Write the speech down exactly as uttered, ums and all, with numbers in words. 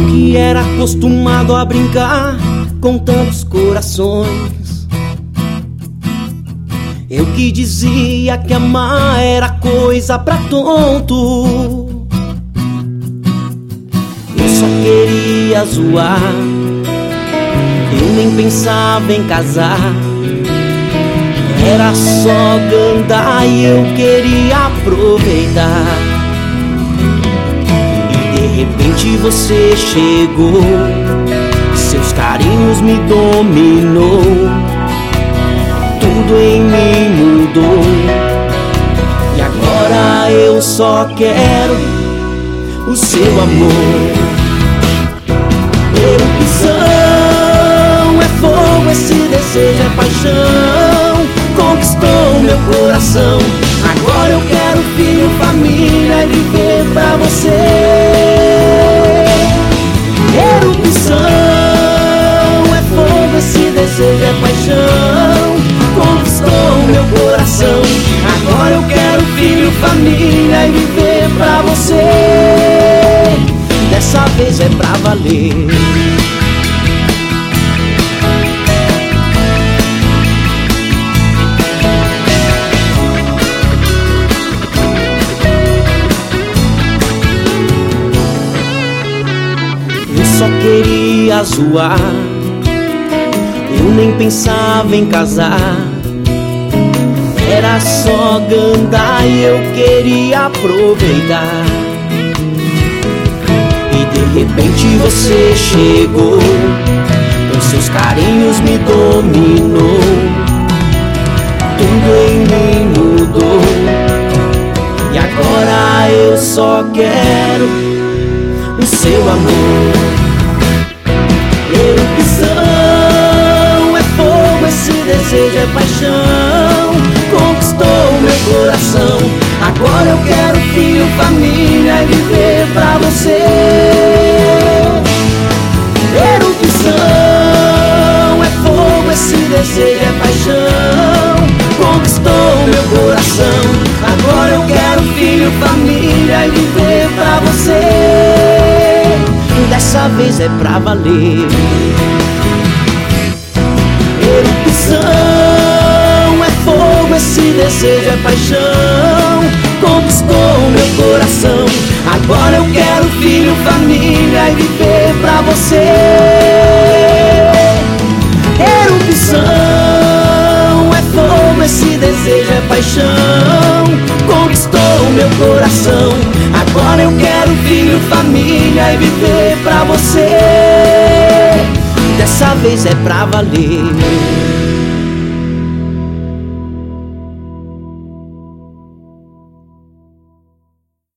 que era acostumado a brincar com tantos corações. Eu que dizia que amar era coisa pra tonto. Eu só queria zoar, eu nem pensava em casar. Era só gandar e eu queria aproveitar. E de repente você chegou, seus carinhos me dominou, tudo em mim mudou. E agora eu só quero o seu amor. Erupção é fogo, esse desejo é paixão, conquistou meu coração. Agora eu quero filho, família e viver pra você. Erupção é fogo, esse desejo é paixão, conquistou meu coração. Agora eu quero filho, família e viver pra você. Dessa vez é pra valer. Eu só queria zoar, eu nem pensava em casar. Era só gandar e eu queria aproveitar. E de repente você chegou, com seus carinhos me dominou, tudo em mim mudou. E agora eu só quero o seu amor. Erupção é fogo, esse desejo é paixão, conquistou meu coração. Agora eu quero filho, família e viver pra você. Erupção é fogo, esse desejo é paixão, conquistou meu coração. Agora eu quero filho, família e viver pra você. Dessa vez é pra valer. Erupção é fogo, esse desejo é paixão, conquistou meu coração. Agora eu quero filho, família e viver pra você. Erupção é fogo, esse desejo é paixão, conquistou meu coração. Agora eu quero filho, família e viver pra você. Dessa vez é pra valer.